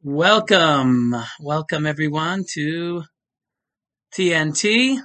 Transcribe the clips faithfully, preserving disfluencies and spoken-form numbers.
Welcome, welcome everyone to T N T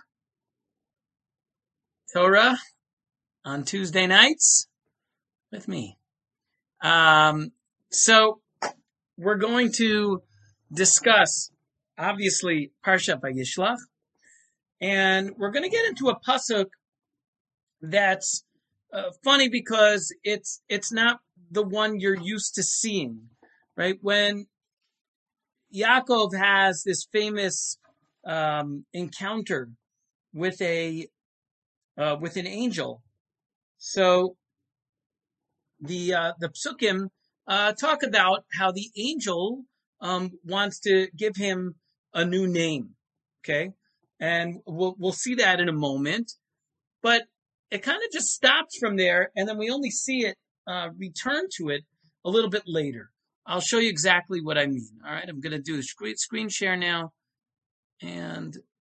Torah on Tuesday nights with me. Um, so we're going to discuss, obviously, Parshat Vayishlach, and we're going to get into a pasuk that's uh, funny because it's it's not the one you're used to seeing, right? When Yaakov has this famous um, encounter with a uh, with an angel. So the uh, the psukim uh, talk about how the angel um, wants to give him a new name. Okay, and we'll we'll see that in a moment. But it kind of just stops from there, and then we only see it uh, return to it a little bit later. I'll show you exactly what I mean. All right, I'm going to do the screen screen share now, and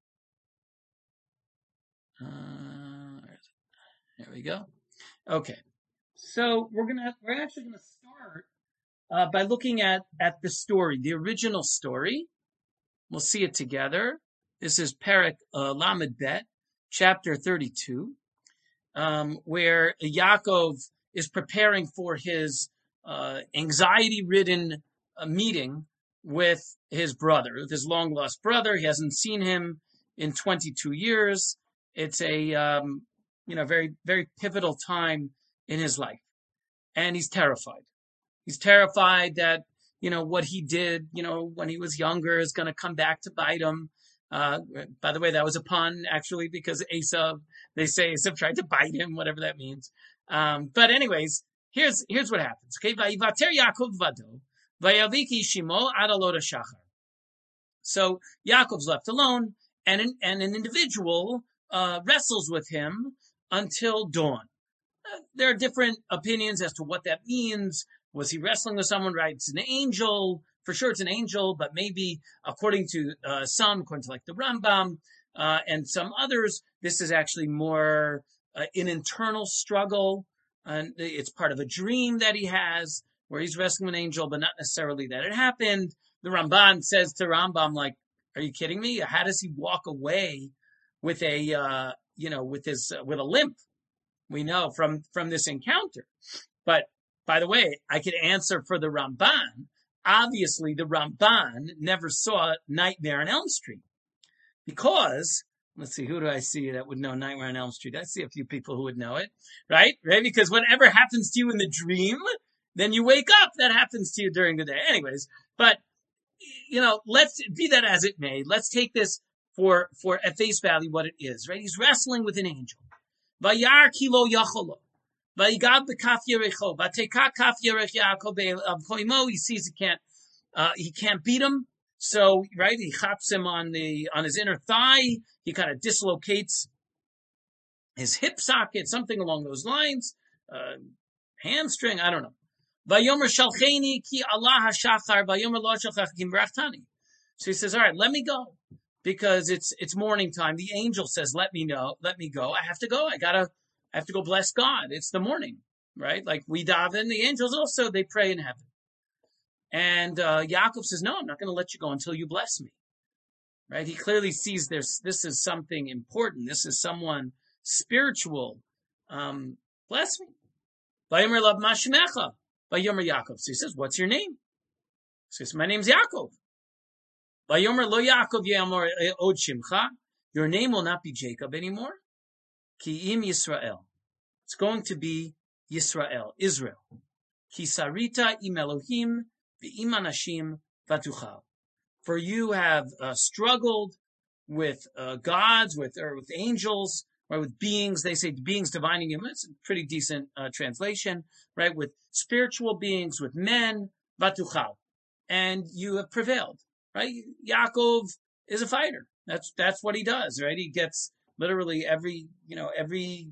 uh, there we go. Okay, so we're gonna we're actually gonna start uh, by looking at at the story, the original story. We'll see it together. This is Perek uh, Lamed Bet, chapter thirty-two, um, where Yaakov is preparing for his uh, anxiety-ridden uh, meeting with his brother, with his long-lost brother. He hasn't seen him in twenty-two years. It's a um, you know very very pivotal time in his life, and he's terrified. He's terrified that you know what he did, you know, when he was younger is going to come back to bite him. Uh, by the way, that was a pun, actually, because Esav, they say Esav tried to bite him, whatever that means. Um, but anyways, here's here's what happens. Okay, Vayivater Yaakov vado, vayaviki shimo adalot shachar. So Yaakov's left alone, and an, and an individual uh, wrestles with him until dawn. Uh, there are different opinions as to what that means. Was he wrestling with someone? Right, it's an angel. For sure, it's an angel, but maybe according to uh, some, according to like the Rambam uh, and some others, this is actually more uh, an internal struggle, and it's part of a dream that he has where he's wrestling with an angel, but not necessarily that it happened. The Ramban says to Rambam, like, "Are you kidding me? How does he walk away with a, uh, you know, with his uh, with a limp?" We know from from this encounter. But by the way, I could answer for the Ramban. Obviously, the Ramban never saw Nightmare on Elm Street because, let's see, who do I see that would know Nightmare on Elm Street? I see a few people who would know it, right? Right? Because whatever happens to you in the dream, then you wake up. That happens to you during the day. Anyways, but, you know, let's be that as it may. Let's take this for, for at face value what it is, right? He's wrestling with an angel. Vayar kilo yacholo. Vayigab b'kaf yerecho. Vateka kaf yerech Yaakov be'avchoimo. He sees he can't, uh, he can't beat him. So, right, he chops him on the, on his inner thigh. He kind of dislocates his hip socket, something along those lines. Uh, hamstring, I don't know. Vayomer shalcheni ki Allah hashachar. Vayomer lo shalchach kim brachtani. So he says, all right, let me go. Because it's, it's morning time. The angel says, let me know, let me go. I have to go. I gotta, I have to go bless God. It's the morning, right? Like we daven, the angels also, they pray in heaven. And uh, Yaakov says, no, I'm not going to let you go until you bless me, right? He clearly sees there's, this is something important. This is someone spiritual. Um, bless me. Vayomer lav ma shemecha. Vayomer Yaakov. So he says, what's your name? He says, my name's Yaakov. Vayomer lo Yaakov yamor od shimcha. Your name will not be Jacob anymore. Ki im Yisrael. It's going to be Yisrael, Israel. Ki sarita im Elohim v'im anashim vatuchal. For you have uh, struggled with uh, gods, with or with angels, or with beings. They say beings divining you. That's a pretty decent uh, translation, right? With spiritual beings, with men, vatuchal, and you have prevailed, right? Yaakov is a fighter. That's that's what he does, right? He gets literally every, you know, every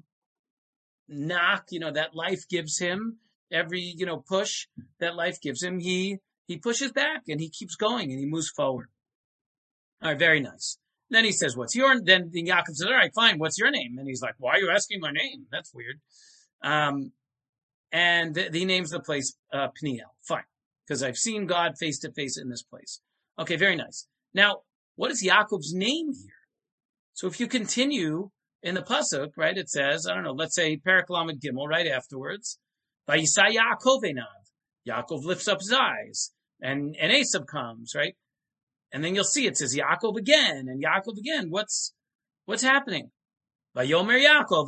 knock, you know, that life gives him, every, you know, push that life gives him, he, he pushes back and he keeps going and he moves forward. All right, very nice. Then he says, what's your, then Yaakov says, all right, fine, what's your name? And he's like, why are you asking my name? That's weird. Um, and th- he names the place, uh, Peniel. Fine. because I've seen God face to face in this place. Okay, very nice. Now, what is Yaakov's name here? So if you continue in the pasuk, right, it says, I don't know, let's say Perek Lamed Gimel, right afterwards, Vayisa Yaakov einav. Yaakov lifts up his eyes, and, and Esav comes, right? And then you'll see it says Yaakov again, and Yaakov again. What's, what's happening? Vayomer Yaakov,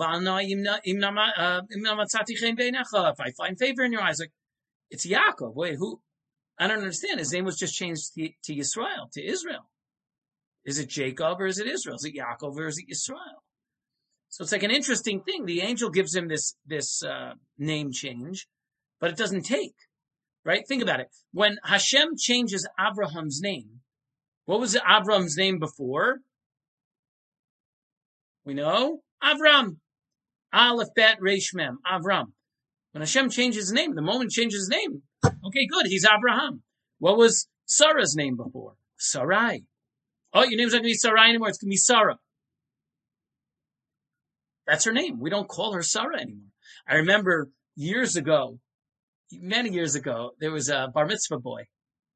if I find favor in your eyes, like, it's Yaakov. Wait, who? I don't understand. His name was just changed to, to Yisrael, to Israel. Is it Jacob or is it Israel? Is it Yaakov or is it Yisrael? So it's like an interesting thing. The angel gives him this, this, uh, name change, but it doesn't take, right? Think about it. When Hashem changes Abraham's name, what was Avram's name before? We know Avram. Aleph, Bet, Resh, Mem. Avram. When Hashem changes his name, the moment he changes his name, okay, good, he's Abraham. What was Sarah's name before? Sarai. Oh, your name's not going to be Sarai anymore. It's going to be Sarah. That's her name. We don't call her Sarah anymore. I remember years ago, many years ago, there was a bar mitzvah boy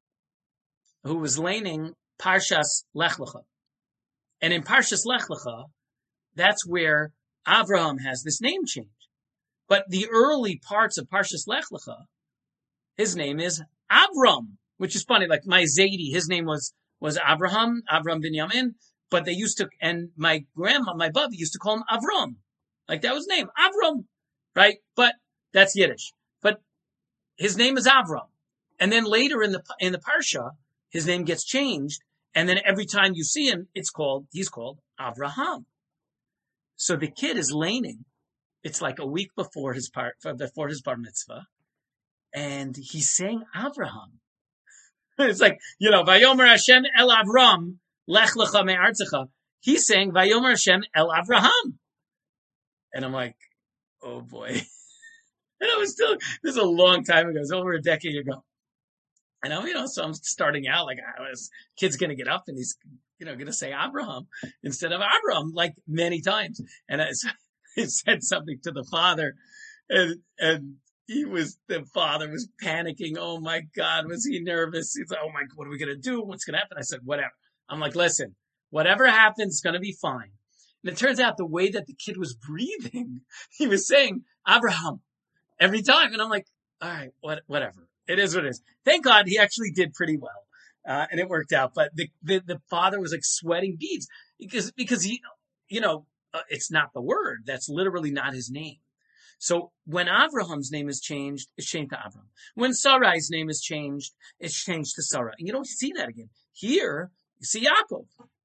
who was laning Parshas Lech Lecha. And in Parshas Lech Lecha, that's where Abraham has this name change. But the early parts of Parshas Lech Lecha, his name is Avram, which is funny. Like my Zaidi, his name was, was Abraham, Avram Binyamin, but they used to, and my grandma, my Bubby used to call him Avram. Like that was his name, Avram, right? But that's Yiddish. But his name is Avram. And then later in the, in the Parsha, his name gets changed. And then every time you see him, it's called, he's called Avraham. So the kid is laning. It's like a week before his part, before his bar mitzvah. And he's saying Avraham. It's like, you know, Vayomer Hashem el Avram, lech lecha me'artzecha. He's saying Vayomer Hashem el Avraham. And I'm like, oh boy. And I was still, this is a long time ago. It was over a decade ago. And I'm, you know, so I'm starting out like I was, kid's going to get up and he's, you know, going to say Abraham instead of Abram, like many times. And I, I said something to the father and, and he was, the father was panicking. Oh my God, was he nervous? He's like, oh my, what are we going to do? What's going to happen? I said, whatever. I'm like, listen, whatever happens is going to be fine. And it turns out the way that the kid was breathing, he was saying Abraham every time. And I'm like, all right, what, whatever. It is what it is. Thank God he actually did pretty well. Uh, and it worked out. But the, the, the father was like sweating beads because, because he, you know, uh, it's not the word. That's literally not his name. So when Avraham's name is changed, it's changed to Avram. When Sarai's name is changed, it's changed to Sarah. And you don't see that again. Here, you see Yaakov.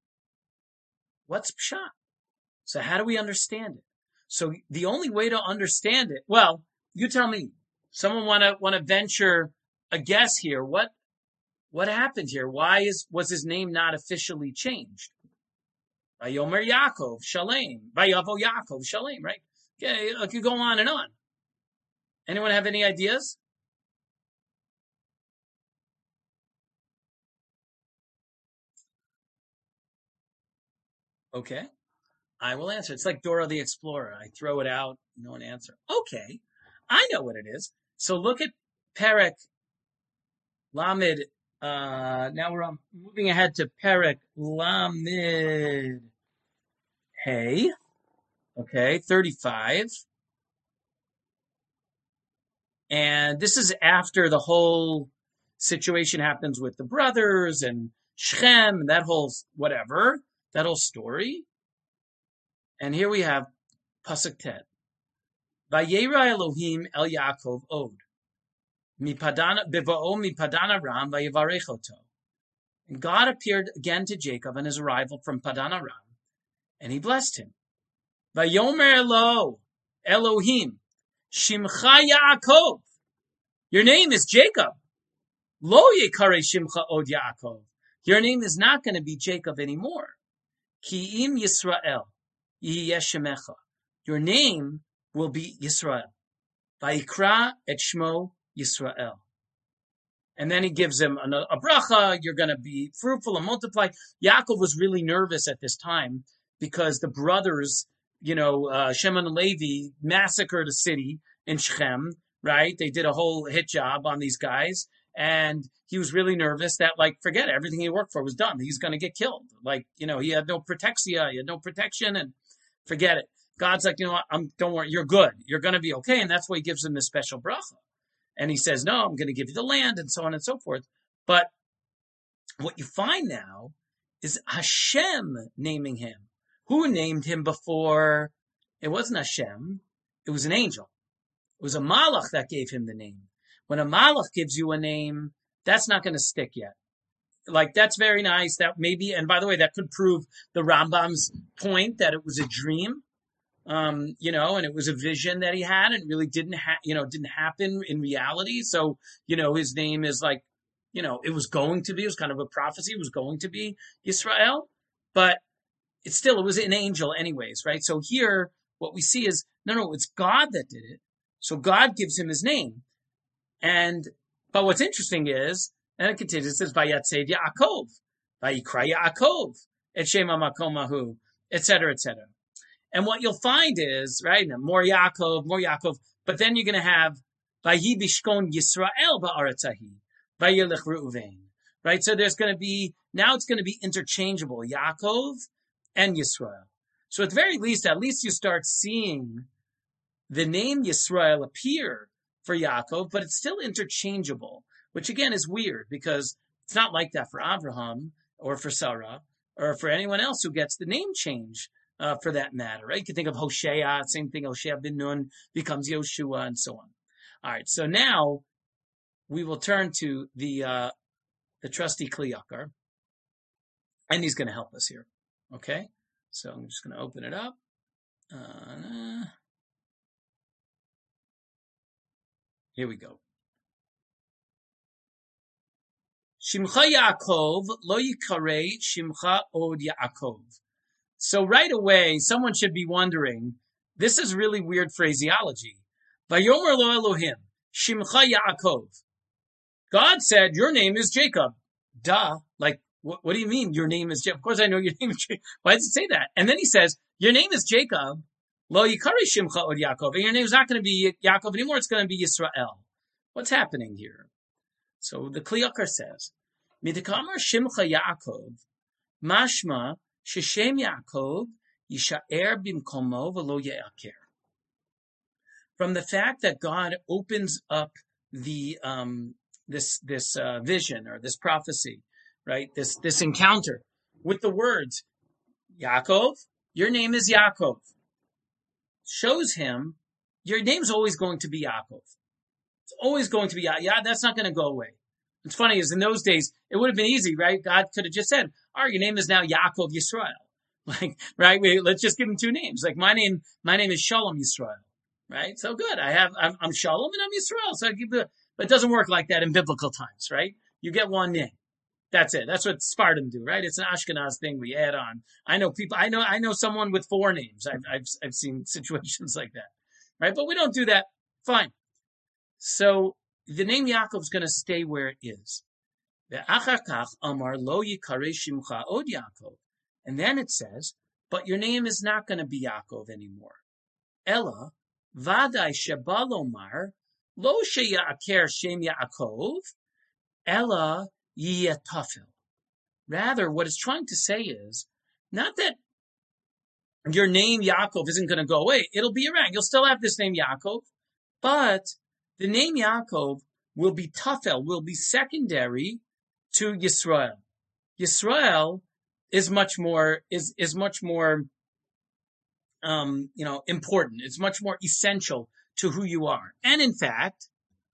What's Pshat? So how do we understand it? So the only way to understand it, well, you tell me. Someone want to want to venture a guess here. What what happened here? Why is was his name not officially changed? Vayomer Yaakov Shalem, Vayavo Yaakov Shalem, right? Okay, I could go on and on. Anyone have any ideas? Okay, I will answer. It's like Dora the Explorer. I throw it out, no one answer. Okay, I know what it is. So look at Perek Lamed. Uh, now we're on, moving ahead to Perek Lamed Hey. Okay, thirty-five. And this is after the whole situation happens with the brothers and Shechem, that whole whatever, that whole story. And here we have Pasuk Tet. Vayera Elohim el Yaakov od. Mipadana beva'o mipadan Aram vayivarech oto. And God appeared again to Jacob on his arrival from Padan Aram, and he blessed him. Vayomer Elo Elohim Shimcha Yaakov. Your name is Jacob. Lo yekare Shimcha od Yaakov. Your name is not going to be Jacob anymore. Ki im Yisrael yiyeh shemecha. Your name will be Yisrael. Vayikra et shmo Yisrael. And then he gives him a, a bracha. You're going to be fruitful and multiply. Yaakov was really nervous at this time because the brothers, you know, uh, Shem and Levi massacred a city in Shechem, right? They did a whole hit job on these guys. And he was really nervous that, like, forget it, everything he worked for was done. He's going to get killed. Like, you know, he had no protexia, he had no protection, and forget it. God's like, you know what, I'm, don't worry, you're good. You're going to be okay. And that's why he gives him this special bracha. And he says, no, I'm going to give you the land, and so on and so forth. But what you find now is Hashem naming him. Who named him before? It wasn't Hashem. It was an angel. It was a malach that gave him the name. When a malach gives you a name, that's not going to stick yet. Like, that's very nice. That maybe, and by the way, that could prove the Rambam's point that it was a dream, um, you know, and it was a vision that he had, and really didn't, ha- you know, didn't happen in reality. So, you know, his name is like, you know, it was going to be, it was kind of a prophecy, it was going to be Yisrael, but it's still, it was an angel anyways, right? So here, what we see is, no, no, it's God that did it. So God gives him his name. And, but what's interesting is, and it continues, it says, Vayatzed Yaakov, Vayikra Yaakov, Et Shema Makomahu, et cetera, et cetera. And what you'll find is, right, more Yaakov, more Yaakov, but then you're going to have, Vayi Bishkon Yisrael Ba'aretzahi, Vayilech Reuven, right? So there's going to be, now it's going to be interchangeable, Yaakov and Yisrael. So at the very least, at least you start seeing the name Yisrael appear for Yaakov, but it's still interchangeable, which again is weird because it's not like that for Abraham or for Sarah or for anyone else who gets the name change uh, for that matter, right? You can think of Hosea, same thing, Hosea bin Nun becomes Yoshua and so on. All right, so now we will turn to the uh, the trusty Kli Yakar, and he's going to help us here, okay? So I'm just going to open it up. Uh, here we go. Shimcha Yaakov lo yikarei Shimcha od Yaakov. So right away, someone should be wondering, this is really weird phraseology. Vayomer lo Elohim, Shimcha Yaakov. God said, your name is Jacob. Duh. Like, what, what do you mean your name is Jacob? Of course I know your name is Jacob. Why does it say that? And then he says, your name is Jacob. Lo yikarei Shimcha od Yaakov. And your name is not going to be Yaakov anymore. It's going to be Yisrael. What's happening here? So the Kli Yakar says, Midakamar Shimcha Yaakov, Mashma Sheshem Yaakov Yishaer Bimkomo V'lo Ye'aker. From the fact that God opens up the um, this this uh, vision or this prophecy, right? This this encounter with the words Yaakov, your name is Yaakov, shows him your name's always going to be Yaakov. It's always going to be Yaakov. Yeah, that's not going to go away. What's funny is in those days, it would have been easy, right? God could have just said, all right, your name is now Yaakov Yisrael. Like, right? We, let's just give him two names. Like my name, my name is Shalom Yisrael, right? So good. I have, I'm, I'm Shalom and I'm Yisrael. So I give the, but it doesn't work like that in biblical times, right? You get one name. That's it. That's what Spartan do, right? It's an Ashkenaz thing we add on. I know people, I know, I know someone with four names. I've, I've, I've seen situations like that, right? But we don't do that. Fine. So the name Yaakov is going to stay where it is. And then it says, but your name is not going to be Yaakov anymore. Ella, vadai shebalomar, lo sheyaaker shem Yaakov, Ella yiyatafel. Rather, what it's trying to say is, not that your name Yaakov isn't going to go away. It'll be around. You'll still have this name Yaakov, but the name Yaakov will be tafel, will be secondary to Yisrael. Yisrael is much more, is, is much more, um, you know, important. It's much more essential to who you are. And in fact,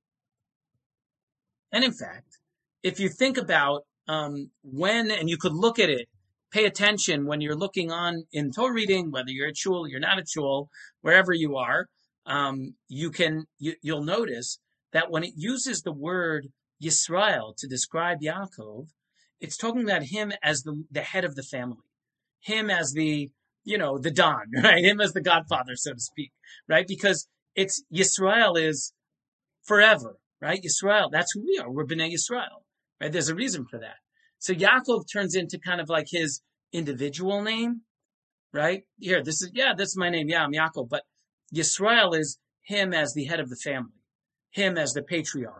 and in fact, if you think about, um, when, and you could look at it, pay attention when you're looking on in Torah reading, whether you're at shul, you're not at shul, wherever you are, um, you can, you, you'll notice that when it uses the word Yisrael to describe Yaakov, it's talking about him as the, the head of the family, him as the, you know, the Don, right? Him as the godfather, so to speak, right? Because it's Yisrael is forever, right? Yisrael, that's who we are. We're Bnei Yisrael, right? There's a reason for that. So Yaakov turns into kind of like his individual name, right? Here, this is, yeah, this is my name. Yeah, I'm Yaakov. But Yisrael is him as the head of the family, him as the patriarch,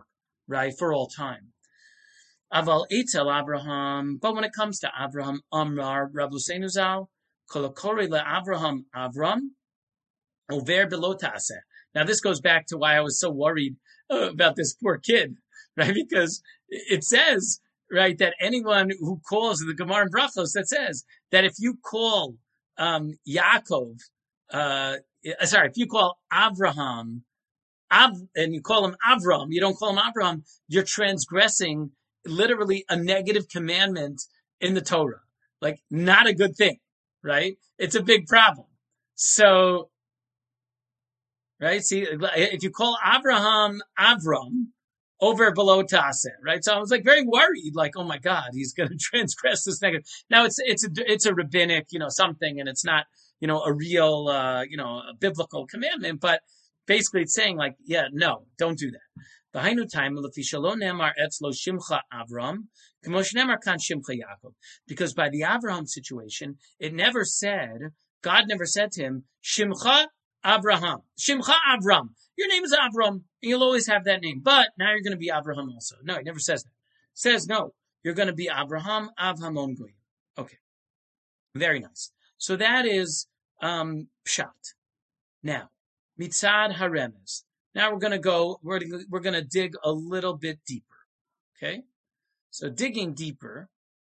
right, for all time. Aval Eitel Abraham, but when it comes to Abraham, Amrar Rabbi Hussein Zal, Kolokori le Abraham Avram, over below Taseh. Now this goes back to why I was so worried uh, about this poor kid, right? Because it says, right, that anyone who calls the Gemara in Brachos, that says that if you call um, Yaakov, uh, sorry, if you call Abraham, Av, and you call him Avram, you don't call him Abraham, you're transgressing literally a negative commandment in the Torah. Like, not a good thing, right? It's a big problem. So, right? See, if you call Abraham Avram, over below Taseh, right? So I was like very worried, like, oh my God, he's going to transgress this negative. Now it's, it's a, it's a rabbinic, you know, something, and it's not, you know, a real, uh, you know, a biblical commandment, but basically it's saying like, yeah, no, don't do that. V'hainu time, lefi shelo nemar etzlo shimcha Avram, k'mo shenemar kan shimcha Yaakov. Because by the Avraham situation, it never said, God never said to him, shimcha Abraham, shimcha Avram. Your name is Avram, and you'll always have that name. But now you're going to be Abraham also. No, it never says that. It says, no, you're going to be Abraham, Avhamon Goyim. Okay. Very nice. So that is um, Pshat. Now, Mitzad HaRemez. Now we're going to go, we're, we're going to dig a little bit deeper. Okay? So digging deeper,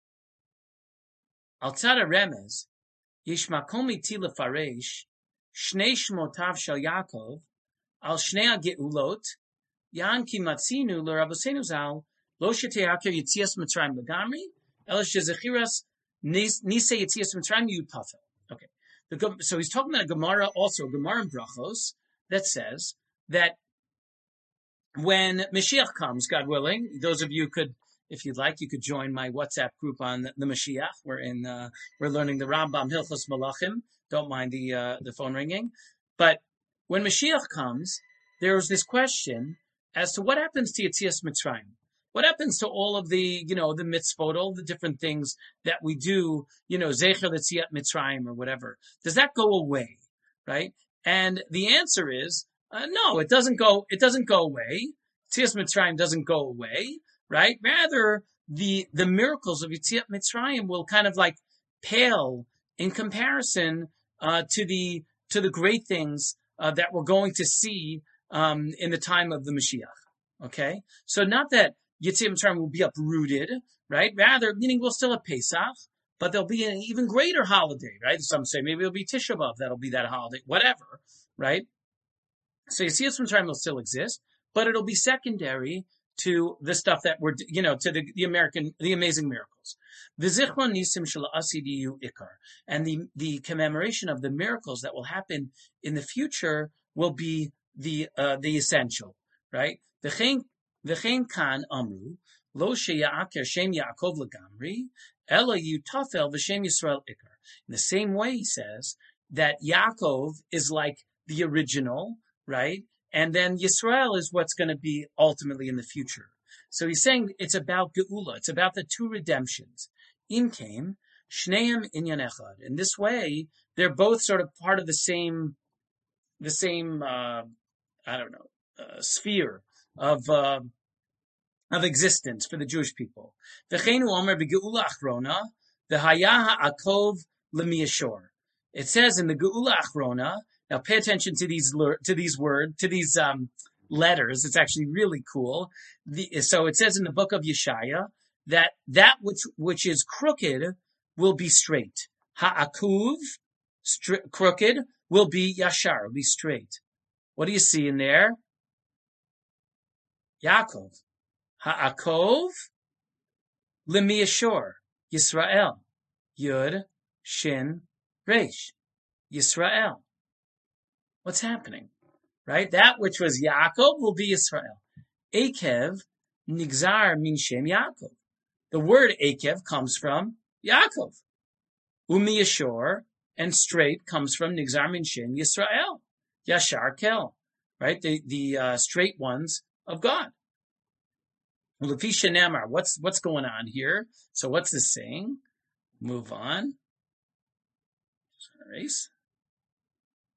Al Tzad HaRemez, Yishmakom iti lefaresh, Shnei Shmotav Shel Yaakov, Al Shnei Geulot, Yan Ki Matzinu LeRabbi Hussein Zal, Lo Sheteyaker Yitzias Mitzrayim Legamri, El Shezechiras Nise Yitzias Mitzrayim Yutafel. Okay, the, so he's talking about a Gemara, also a Gemara in Brachos, that says that when Mashiach comes, God willing, those of you could, if you'd like, you could join my WhatsApp group on the, the Mashiach. We're in, uh, we're learning the Rambam Hilchos Malachim. Don't mind the uh, the phone ringing, but when Mashiach comes, there's this question as to what happens to Yetzias Mitzrayim. What happens to all of the, you know, the mitzvot, all the different things that we do, you know, Zecher Yetziat Mitzrayim or whatever. Does that go away, right? And the answer is, uh, no, it doesn't go, it doesn't go away. Yetzias Mitzrayim doesn't go away, right? Rather, the, the miracles of Yetziat Mitzrayim will kind of like pale in comparison uh, to the, to the great things Uh, that we're going to see um, in the time of the Mashiach. Okay? So not that Yetziat Mitzrayim will be uprooted, right? Rather, meaning we'll still have Pesach, but there'll be an even greater holiday, right? Some say maybe it'll be Tisha B'Av, that'll be that holiday, whatever, right? So Yetziat Mitzrayim will still exist, but it'll be secondary to the stuff that we're, you know, to the, the American, the amazing miracles. V'zichron nisim shel asidiyu ikar. And the, the commemoration of the miracles that will happen in the future will be the, uh, the essential, right? V'chein kan amru, lo sheya'aker shem Yaakov legamri, ela yutafel v'shem Yisrael ikar. In the same way, he says that Yaakov is like the original, right? And then Yisrael is what's going to be ultimately in the future. So he's saying it's about Geula. It's about the two redemptions. In came Shneim Inyan Echad. In this way, they're both sort of part of the same, the same, uh, I don't know, uh, sphere of, uh, of existence for the Jewish people. V'cheinu omer b'Geula Achrona, v'haya ha'akov l'miyashor. It says in the Geula Achrona. Now, pay attention to these to these words, to these um, letters. It's actually really cool. The, so it says in the book of Yeshaya that that which which is crooked will be straight. Ha'akuv, stri- crooked, will be yashar, will be straight. What do you see in there? Yaakov. Ha'akov, lemiyashor, Yisrael. Yud, Shin, Resh. Yisrael. What's happening? Right? That which was Yaakov will be Israel. Akev, Nigzar min Shem Yaakov. The word Akev comes from Yaakov. Umi Yashor, and straight comes from Nigzar min Shem Yisrael. Yashar Kel. Right? The, the uh, straight ones of God. Lefisha Namar. What's, what's going on here? So what's this saying? Move on. Erase.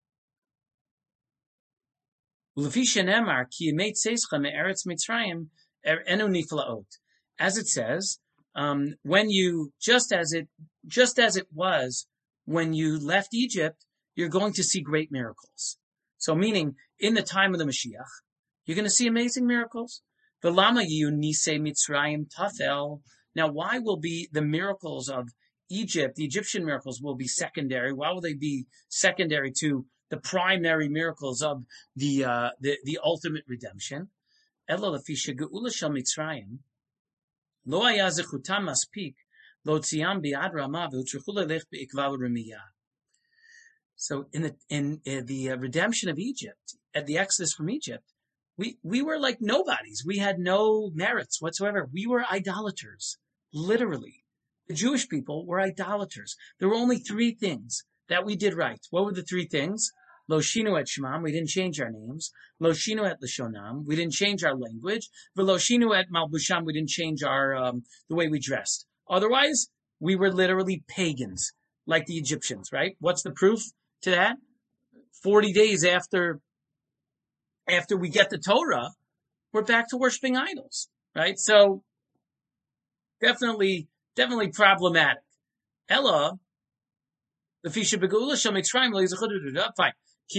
Lefisha Namar ki yemei tzeischa me'eretz Mitzrayim enu niflaot. As it says, um, when you, just as it, just as it was when you left Egypt, you're going to see great miracles. So meaning, in the time of the Mashiach, you're going to see amazing miracles. V'lama yu nisei Mitzrayim tafel. Now, why will be the miracles of Egypt, the Egyptian miracles will be secondary? Why will they be secondary to the primary miracles of the uh, the, the ultimate redemption? Elo lefi shegeula shel Mitzrayim lo haya zechutam maspik lotziam biad rama v'utzrichu lelech beikva u'remiyah. So in the in, in the uh, redemption of Egypt, at the Exodus from Egypt, we we were like nobodies. We had no merits whatsoever. We were idolaters, literally. The Jewish people were idolaters. There were only three things that we did right. What were the three things? Lo shinu et shmam, we didn't change our names. Lo shinu et lashonam, we didn't change our language. V'lo shinu et malbusham, we didn't change our um, the way we dressed. Otherwise, we were literally pagans, like the Egyptians, right? What's the proof to that? Forty days after after we get the Torah, we're back to worshiping idols, right? So definitely, definitely problematic. Ella, the fisha begeula shel Mitzrayim lo yizachodu. Fine.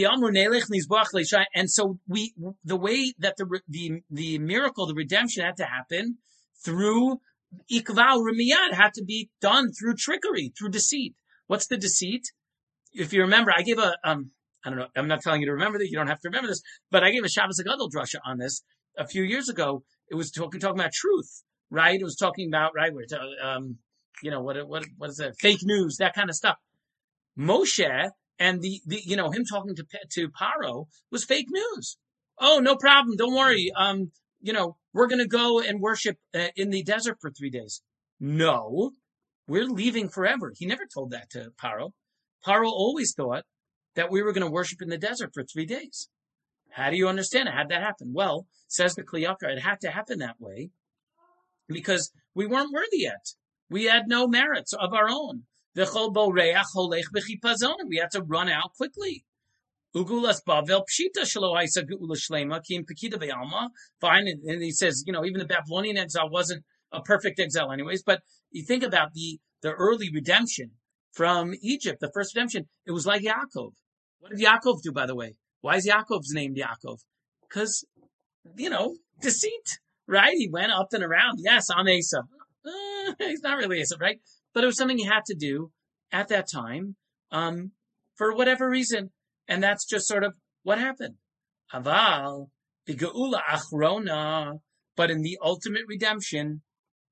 And so we, the way that the the the miracle, the redemption had to happen through ikva u'remiyah, had to be done through trickery, through deceit. What's the deceit? If you remember, I gave a um. I don't know. I'm not telling you to remember that. You don't have to remember this. But I gave a Shabbos Hagadol drasha on this a few years ago. It was talking talking about truth, right? It was talking about right where um, you know what what what is that? Fake news, that kind of stuff. Moshe and the, the you know him talking to to Paro was fake news. Oh, no problem. Don't worry. Um, you know we're going to go and worship uh, in the desert for three days. No, we're leaving forever. He never told that to Paro. Paro always thought that we were going to worship in the desert for three days. How do you understand it? How'd that happen? Well, says the Kli Yakar, it had to happen that way because we weren't worthy yet. We had no merits of our own. We had to run out quickly. Ugulas Bavel Pshita Shelo Haisa Geula Shlema Kim Pekida Ve'alma. Fine, and he says, you know, even the Babylonian exile wasn't a perfect exile anyways, but you think about the, the early redemption from Egypt, the first redemption, it was like Yaakov. What did Yaakov do, by the way? Why is Yaakov's name Yaakov? Because, you know, deceit, right? He went up and around. Yes, I'm Esav. Uh, he's not really Esav, right? But it was something he had to do at that time, um, for whatever reason. And that's just sort of what happened. Aval, Geula Achrona, but in the ultimate redemption,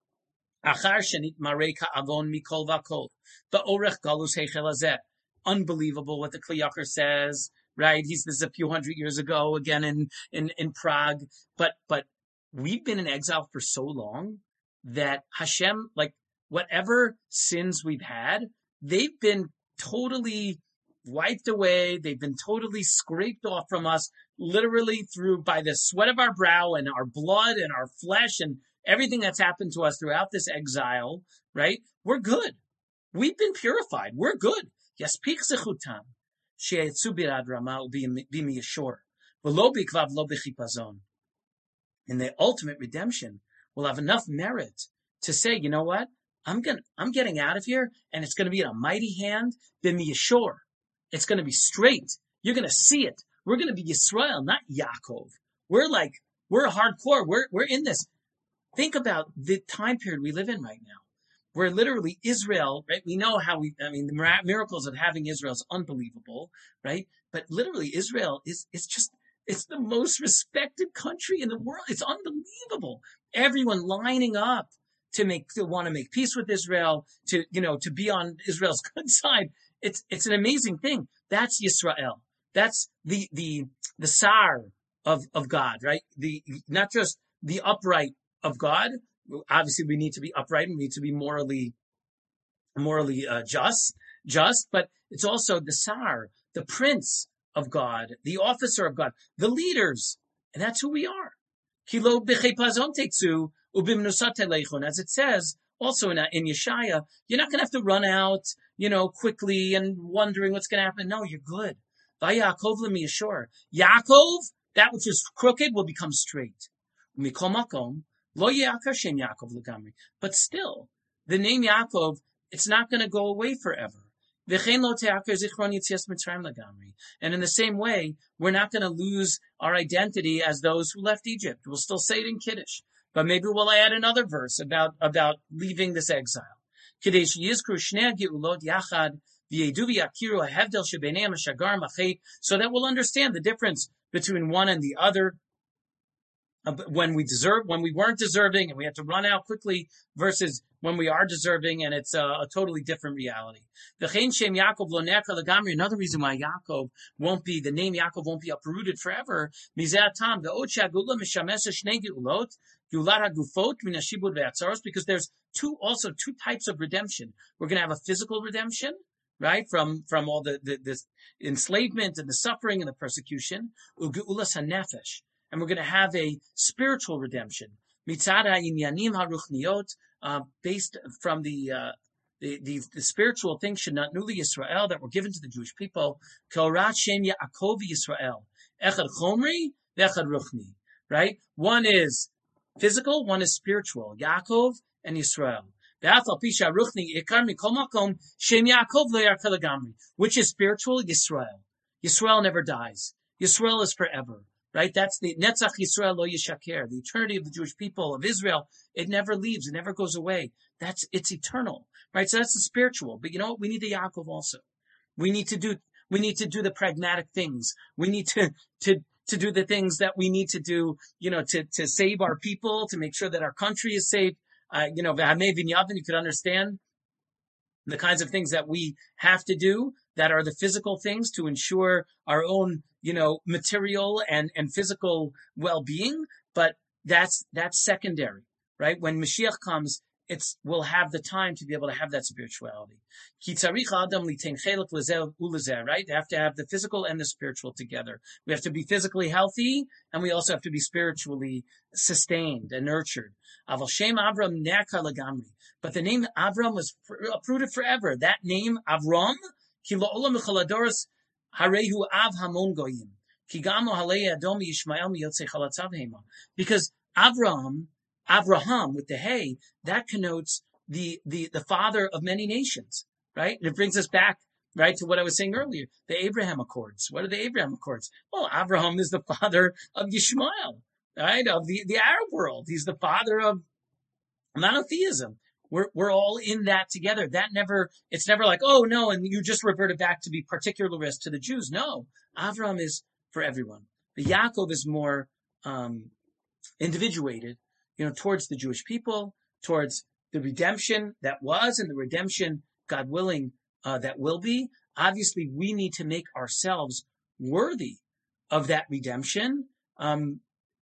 Achar Shenit Mareka Avon Mikol Vakol, the Orech Galus Heichel Hazeh. Unbelievable what the Kli Yakar says, right? He's this is a few hundred years ago, again in, in, in Prague. But but we've been in exile for so long that Hashem, like whatever sins we've had, they've been totally wiped away. They've been totally scraped off from us, literally through by the sweat of our brow and our blood and our flesh and everything that's happened to us throughout this exile, right? We're good. We've been purified. We're good. Yaspik zechutam she'etzu birad rama u'bimiyashor v'lo bikvav lo b'chipazon. In the ultimate redemption, we'll have enough merit to say, you know what? I'm gonna, I'm getting out of here, and it's going to be in a mighty hand, b'miyashor. It's going to be straight. You're going to see it. We're going to be Yisrael, not Yaakov. We're like, we're hardcore. We're we're in this. Think about the time period we live in right now, where literally Israel, right? We know how we, I mean, the miracles of having Israel is unbelievable, right? But literally Israel is, it's just, it's the most respected country in the world. It's unbelievable. Everyone lining up to make, to want to make peace with Israel, to, you know, to be on Israel's good side. It's, it's an amazing thing. That's Yisrael. That's the, the, the Sar of, of God, right? The, not just the upright of God. Obviously, we need to be upright and we need to be morally, morally uh, just, just. But it's also the Sar, the Prince of God, the officer of God, the leaders, and that's who we are. Kilo b'chepazon tetzu ubimnusat telechon, as it says also in in Yeshaya, you're not going to have to run out, you know, quickly and wondering what's going to happen. No, you're good. Vayakov l'miyashor. Yaakov, that which is crooked will become straight. Mikol makom. Lo Ye'akar Shem Yaakov Legamri. But still, the name Yaakov, it's not going to go away forever. V'chein lo te'akar zichron Yetzias Mitzrayim Legamri. And in the same way, we're not going to lose our identity as those who left Egypt. We'll still say it in Kiddush. But maybe we'll add another verse about, about leaving this exile. Kedei sheyizkru shnei geulot yachad v'yedu v'yakiru hahevdel shebeneim hashagar machet, so that we'll understand the difference between one and the other. When we deserve, when we weren't deserving and we had to run out quickly versus when we are deserving, and it's a, a totally different reality. Another reason why Yaakov won't be, the name Yaakov won't be uprooted forever, because there's two, also two types of redemption. We're going to have a physical redemption, right? From, from all the, the, this enslavement and the suffering and the persecution. And we're going to have a spiritual redemption, uh, based from the, uh, the, the, the spiritual things, Shenatnu Yisrael, that were given to the Jewish people. K'orat Shem Yaakov Yisrael. Echad Chomri, Echad Ruchni. Right? One is physical, one is spiritual. Yaakov and Yisrael. Which is spiritual? Yisrael. Yisrael never dies. Yisrael is forever. Right? That's the Netzach Yisrael Lo Yishaker, the eternity of the Jewish people of Israel. It never leaves. It never goes away. That's, it's eternal. Right? So that's the spiritual. But you know what? We need the Yaakov also. We need to do, we need to do the pragmatic things. We need to, to, to do the things that we need to do, you know, to, to save our people, to make sure that our country is safe. Uh, you know, V'hamei V'nyavin, you could understand the kinds of things that we have to do that are the physical things to ensure our own, you know, material and, and physical well-being. But that's, that's secondary, right? When Mashiach comes, it's, we'll have the time to be able to have that spirituality. Ki tzarich adam litein chelek lezeh ulezeh, right? They have to have the physical and the spiritual together. We have to be physically healthy, and we also have to be spiritually sustained and nurtured. Aval Shem Avram ne'akar legamri. But the name Avram was uprooted forever. That name, Avram, ki lo'olam mechaladoros harehu av hamon goyim. Ki gam lo halei adom Yishmael miyotzei chalatzav hema. Because Avram, Avraham with the hey, that connotes the, the, the father of many nations, right? And it brings us back, right, to what I was saying earlier, the Abraham Accords. What are the Abraham Accords? Well, Avraham is the father of Yishmael, right? Of the, the Arab world. He's the father of monotheism. We're, we're all in that together. That never, it's never like, oh no, and you just reverted back to be particularist to the Jews. No, Avraham is for everyone. The Yaakov is more, um, individuated, you know, towards the Jewish people, towards the redemption that was and the redemption, God willing, uh, that will be. Obviously, we need to make ourselves worthy of that redemption, um,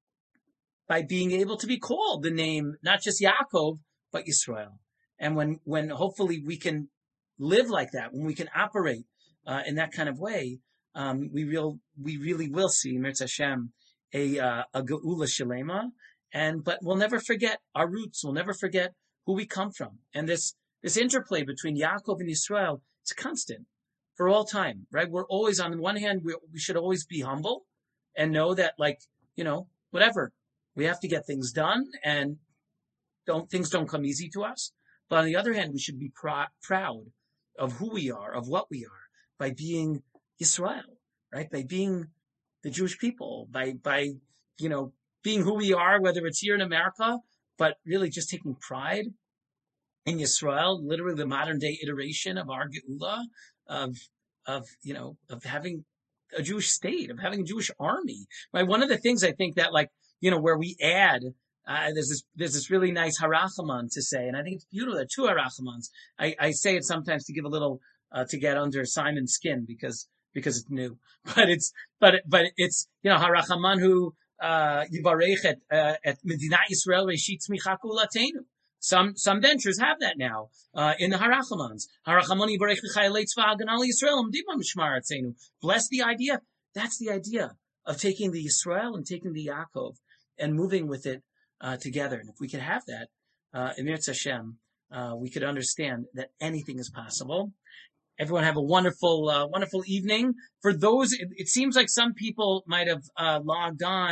by being able to be called the name, not just Yaakov, but Yisrael. And when, when hopefully we can live like that, when we can operate, uh, in that kind of way, um, we real, we really will see, Mirz Hashem, a, uh, a Geula Shalema. And, but we'll never forget our roots. We'll never forget who we come from. And this, this interplay between Yaakov and Yisrael, it's constant for all time, right? We're always, on the one hand, we, we should always be humble and know that, like, you know, whatever, we have to get things done and don't, things don't come easy to us. But on the other hand, we should be pr- proud of who we are, of what we are, by being Yisrael, right? By being the Jewish people, by, by, you know, being who we are, whether it's here in America, but really just taking pride in Yisrael, literally the modern day iteration of our Geula, of, of, you know, of having a Jewish state, of having a Jewish army. Right? One of the things I think that, like, you know, where we add, uh, there's this, there's this really nice harachaman to say, and I think it's beautiful. There are two harachamans. I, I say it sometimes to give a little, uh, to get under Simon's skin because, because it's new, but it's, but, but it's, you know, harachaman who, Uh, Yivarech at, uh, at Medinat Yisrael Reshit Tzmicha Kulatenu. Some, some ventures have that now, uh, in the Harachamans. Harachamon Yivarech L'chayalei Tzva Haganah Yisrael Amdim Mishmar Atzenu. Bless the idea. That's the idea of taking the Yisrael and taking the Yaakov and moving with it, uh, together. And if we could have that, uh, in Mirz Hashem, uh, we could understand that anything is possible. Everyone have a wonderful, uh, wonderful evening. For those, it, it seems like some people might have, uh, logged on,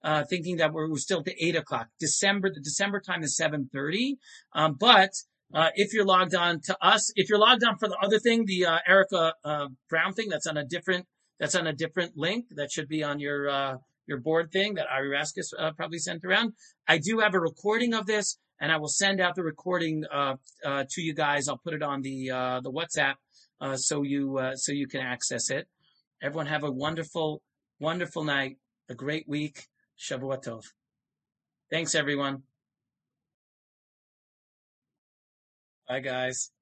uh, thinking that we're, we're still to eight o'clock. December, the December time is seven thirty. Um, but uh, if you're logged on to us, if you're logged on for the other thing, the uh, Erica uh, Brown thing, that's on a different that's on a different link that should be on your uh, your board thing that Ari Raskus uh, probably sent around. I do have a recording of this, and I will send out the recording uh, uh, to you guys. I'll put it on the uh, the WhatsApp uh, so you uh, so you can access it. Everyone have a wonderful, wonderful night, a great week. Shavua Tov. Thanks, everyone. Bye, guys.